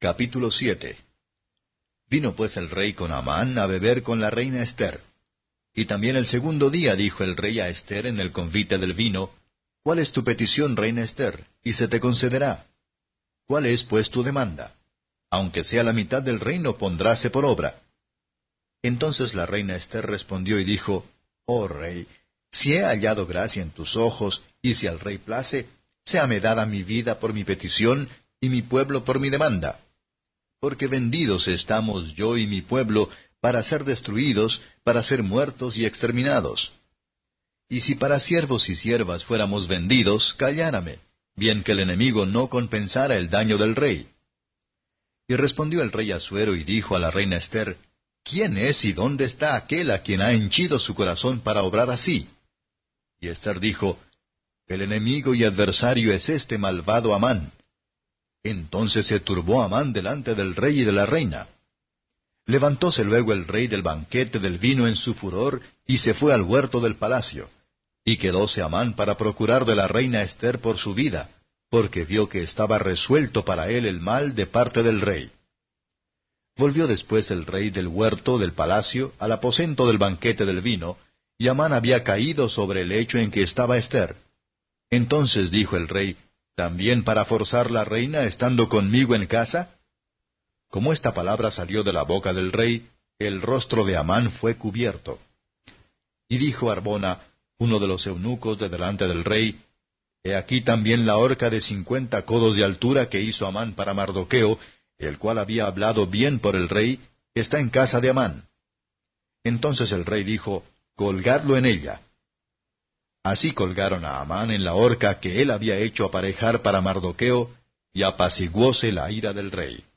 Capítulo 7. Vino pues el rey con Amán a beber con la reina Ester. Y también el segundo día dijo el rey a Ester en el convite del vino, ¿Cuál es tu petición, reina Ester? Y se te concederá. ¿Cuál es pues tu demanda? Aunque sea la mitad del reino, pondráse por obra. Entonces la reina Ester respondió y dijo, Oh rey, si he hallado gracia en tus ojos, y si al rey place, séame dada mi vida por mi petición, y mi pueblo por mi demanda. Porque vendidos estamos yo y mi pueblo para ser destruidos, para ser muertos y exterminados. Y si para siervos y siervas fuéramos vendidos, callárame, bien que el enemigo no compensara el daño del rey. Y respondió el rey Assuero y dijo a la reina Ester, ¿Quién es y dónde está aquel a quien ha henchido su corazón para obrar así? Y Ester dijo, El enemigo y adversario es este malvado Amán. Entonces se turbó Amán delante del rey y de la reina. Levantóse luego el rey del banquete del vino en su furor, y se fue al huerto del palacio. Y quedóse Amán para procurar de la reina Ester por su vida, porque vio que estaba resuelto para él el mal de parte del rey. Volvió después el rey del huerto del palacio al aposento del banquete del vino, y Amán había caído sobre el lecho en que estaba Ester. Entonces dijo el rey, ¿también para forzar la reina estando conmigo en casa? Como esta palabra salió de la boca del rey, el rostro de Amán fue cubierto. Y dijo Arbona, uno de los eunucos de delante del rey, He aquí también la horca de 50 codos de altura que hizo Amán para Mardocheo, el cual había hablado bien por el rey, está en casa de Amán. Entonces el rey dijo, Colgadlo en ella. Así colgaron a Amán en la horca que él había hecho aparejar para Mardocheo, y apaciguóse la ira del rey.